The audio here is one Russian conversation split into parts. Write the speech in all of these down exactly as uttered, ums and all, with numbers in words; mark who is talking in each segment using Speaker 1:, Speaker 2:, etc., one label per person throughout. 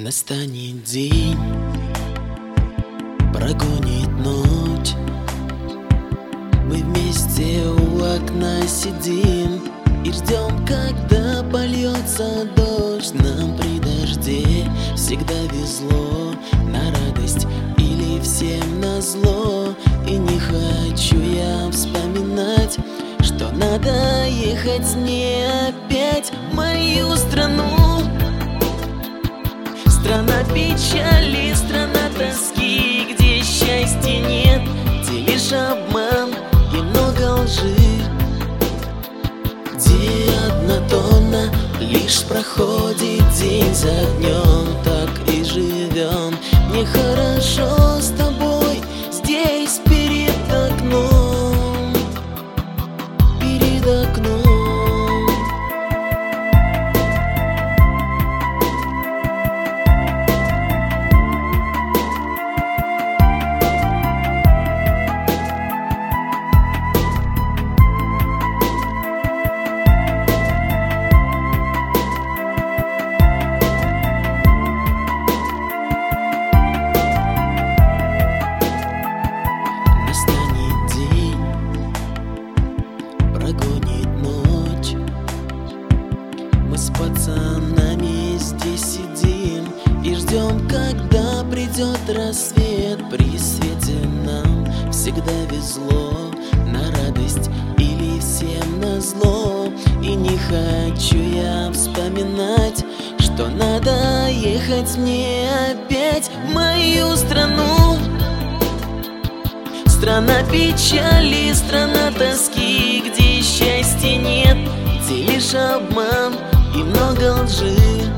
Speaker 1: Настанет день, прогонит ночь. Мы вместе у окна сидим и ждем, когда польется дождь. Нам при дожде всегда везло, на радость или всем назло. И не хочу я вспоминать, что надо ехать мне опять в мою страну. Страна печали, страна тоски, где счастья нет, где лишь обман и много лжи, где однотонно лишь проходит день за днем. Так и живем. Мне хорошо с тобой здесь перед окном, перед окном. Прогонит ночь. Мы с пацанами здесь сидим и ждем, когда придет рассвет. При свете нам всегда везло, на радость или всем назло. И не хочу я вспоминать, что надо ехать мне опять в мою страну. Страна печали, страна тоски, где счастья нет, где лишь обман и много лжи,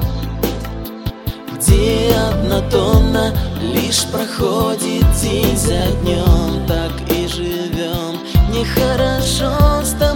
Speaker 1: где однотонно лишь проходит день за днем. Так и живем. Мне хорошо с тобой.